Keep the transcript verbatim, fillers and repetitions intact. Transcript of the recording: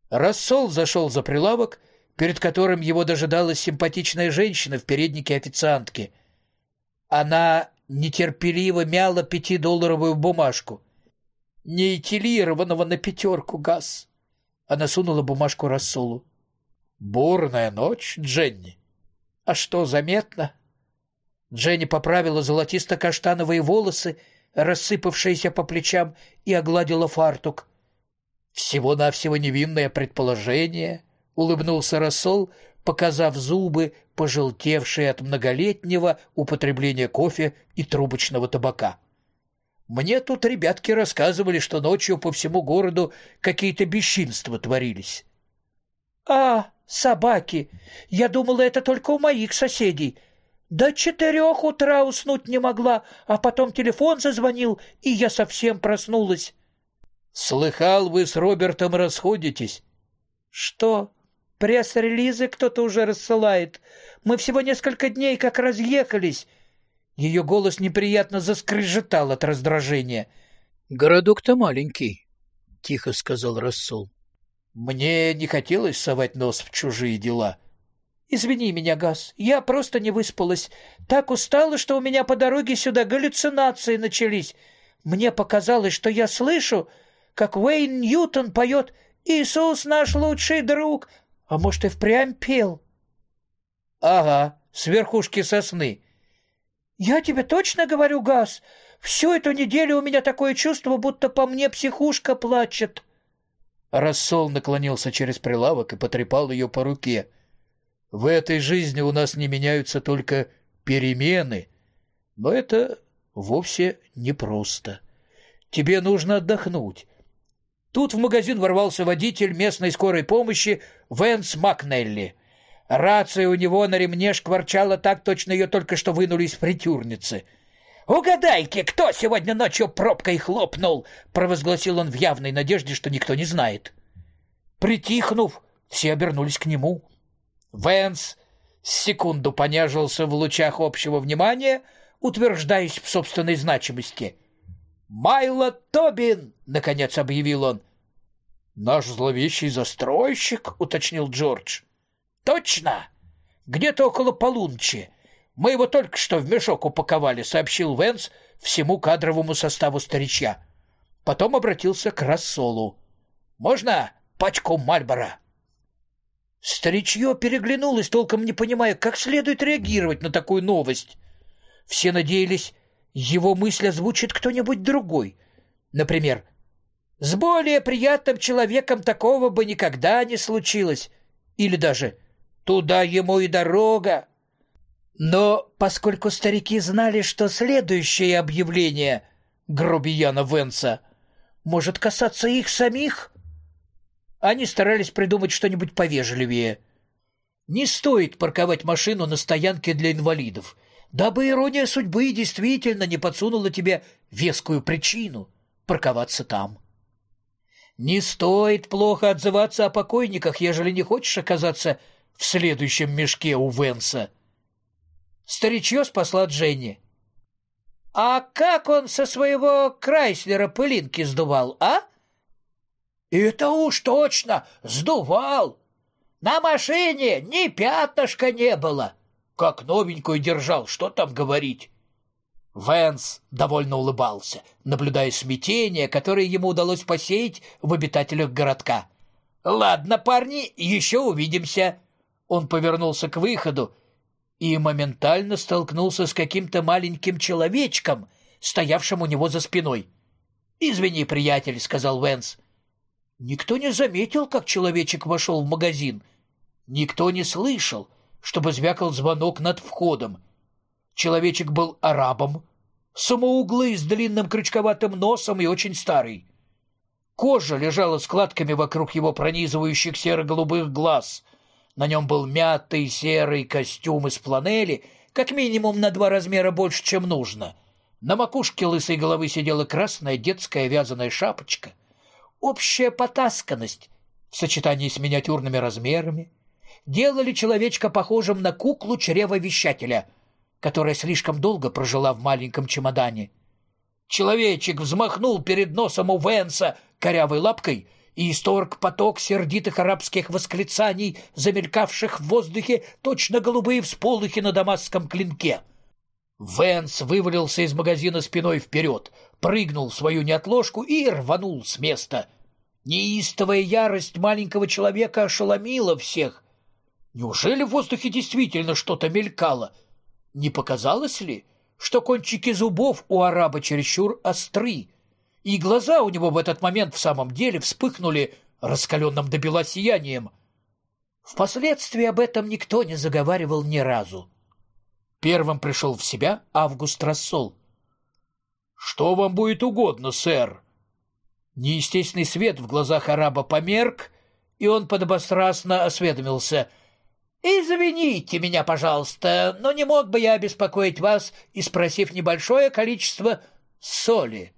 Рассол зашел за прилавок, перед которым его дожидалась симпатичная женщина в переднике официантки. Она нетерпеливо мяла пятидолларовую бумажку. «Неэтилированного на пятерку, Газ». Она сунула бумажку Рассолу. «Бурная ночь, Дженни. А что, заметно?» Дженни поправила золотисто-каштановые волосы, рассыпавшиеся по плечам, и огладила фартук. «Всего-навсего невинное предположение», — улыбнулся Рассол, показав зубы, пожелтевшие от многолетнего употребления кофе и трубочного табака. «Мне тут ребятки рассказывали, что ночью по всему городу какие-то бесчинства творились». «А, собаки! Я думала, это только у моих соседей. До четырех утра уснуть не могла, а потом телефон зазвонил, и я совсем проснулась». «Слыхал, вы с Робертом расходитесь». «Что, пресс-релизы кто-то уже рассылает? Мы всего несколько дней как разъехались». Ее голос неприятно заскрежетал от раздражения. «Городок-то маленький», — тихо сказал Рассол. «Мне не хотелось совать нос в чужие дела». «Извини меня, Газ, я просто не выспалась. Так устала, что у меня по дороге сюда галлюцинации начались. Мне показалось, что я слышу, как Уэйн Ньютон поет «Иисус наш лучший друг», а может, и впрямь пел». «Ага, с верхушки сосны». «Я тебе точно говорю, Газ, всю эту неделю у меня такое чувство, будто по мне психушка плачет». Рассол наклонился через прилавок и потрепал ее по руке. «В этой жизни у нас не меняются только перемены, но это вовсе непросто. Тебе нужно отдохнуть». Тут в магазин ворвался водитель местной скорой помощи Вэнс Макнелли. Рация у него на ремне шкварчала так, точно ее только что вынули из фритюрницы. «Угадайте, кто сегодня ночью пробкой хлопнул?» — провозгласил он в явной надежде, что никто не знает. Притихнув, все обернулись к нему. Вэнс секунду понежился в лучах общего внимания, утверждаясь в собственной значимости. «Майло Тобин!» — наконец объявил он. «Наш зловещий застройщик?» — уточнил Джордж. «Точно! Где-то около полуночи. Мы его только что в мешок упаковали», — сообщил Вэнс всему кадровому составу старичья. Потом обратился к Рассолу. «Можно пачку Мальборо?» Старичье переглянулось, толком не понимая, как следует реагировать на такую новость. Все надеялись, его мысль озвучит кто-нибудь другой. Например, «С более приятным человеком такого бы никогда не случилось». Или даже «Туда ему и дорога». Но поскольку старики знали, что следующее объявление грубияна Вэнса может касаться их самих, они старались придумать что-нибудь повежливее. Не стоит парковать машину на стоянке для инвалидов, дабы ирония судьбы действительно не подсунула тебе вескую причину парковаться там. Не стоит плохо отзываться о покойниках, ежели не хочешь оказаться в следующем мешке у Вэнса. Старичье спасла Дженни. «А как он со своего Крайслера пылинки сдувал, а?» «Это уж точно, сдувал. На машине ни пятнышка не было. Как новенькую держал, что там говорить». Вэнс довольно улыбался, наблюдая смятение, которое ему удалось посеять в обитателях городка. «Ладно, парни, еще увидимся». Он повернулся к выходу и моментально столкнулся с каким-то маленьким человечком, стоявшим у него за спиной. «Извини, приятель», — сказал Вэнс. Никто не заметил, как человечек вошел в магазин. Никто не слышал, чтобы звякал звонок над входом. Человечек был арабом, самоуглый, с длинным крючковатым носом и очень старый. Кожа лежала складками вокруг его пронизывающих серо-голубых глаз. На нем был мятый серый костюм из фланели, как минимум на два размера больше, чем нужно. На макушке лысой головы сидела красная детская вязаная шапочка. Общая потасканность в сочетании с миниатюрными размерами делали человечка похожим на куклу чревовещателя, которая слишком долго прожила в маленьком чемодане. Человечек взмахнул перед носом у Вэнса корявой лапкой и исторг поток сердитых арабских восклицаний, замелькавших в воздухе точно голубые всполохи на дамасском клинке. Вэнс вывалился из магазина спиной вперед, прыгнул в свою неотложку и рванул с места. Неистовая ярость маленького человека ошеломила всех. Неужели в воздухе действительно что-то мелькало? Не показалось ли, что кончики зубов у араба чересчур остры, и глаза у него в этот момент в самом деле вспыхнули раскаленным до бела сиянием? Впоследствии об этом никто не заговаривал ни разу. Первым пришел в себя Август Рассол. «Что вам будет угодно, сэр?» Неестественный свет в глазах араба померк, и он подобострастно осведомился: «Извините меня, пожалуйста, но не мог бы я обеспокоить вас и спросив небольшое количество соли?»